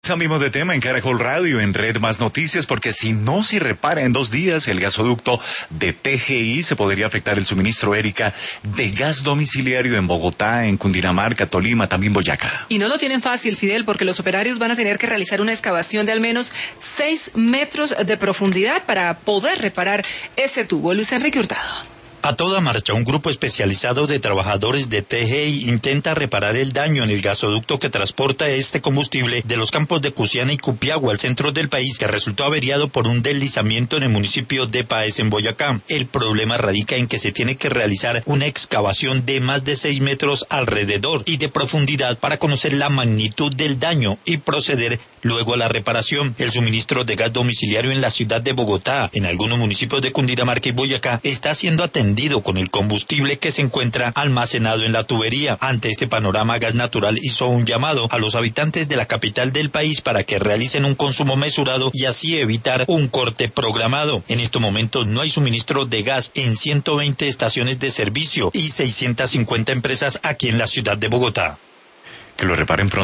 Cambiemos de tema en Caracol Radio, en Red Más Noticias, porque si no se repara en 2 días el gasoducto de TGI, se podría afectar el suministro, Erika, de gas domiciliario en Bogotá, en Cundinamarca, Tolima, también Boyacá. Y no lo tienen fácil, Fidel, porque los operarios van a tener que realizar una excavación de al menos 6 metros de profundidad para poder reparar ese tubo. Luis Enrique Hurtado. A toda marcha, un grupo especializado de trabajadores de TGI intenta reparar el daño en el gasoducto que transporta este combustible de los campos de Cusiana y Cupiagua al centro del país, que resultó averiado por un deslizamiento en el municipio de Páez, en Boyacá. El problema radica en que se tiene que realizar una excavación de más de 6 metros alrededor y de profundidad para conocer la magnitud del daño y proceder luego a la reparación. El suministro de gas domiciliario en la ciudad de Bogotá, en algunos municipios de Cundinamarca y Boyacá, está siendo atendido con el combustible que se encuentra almacenado en la tubería. Ante este panorama, Gas Natural hizo un llamado a los habitantes de la capital del país para que realicen un consumo mesurado y así evitar un corte programado. En estos momentos no hay suministro de gas en 120 estaciones de servicio y 650 empresas aquí en la ciudad de Bogotá. Que lo reparen pronto.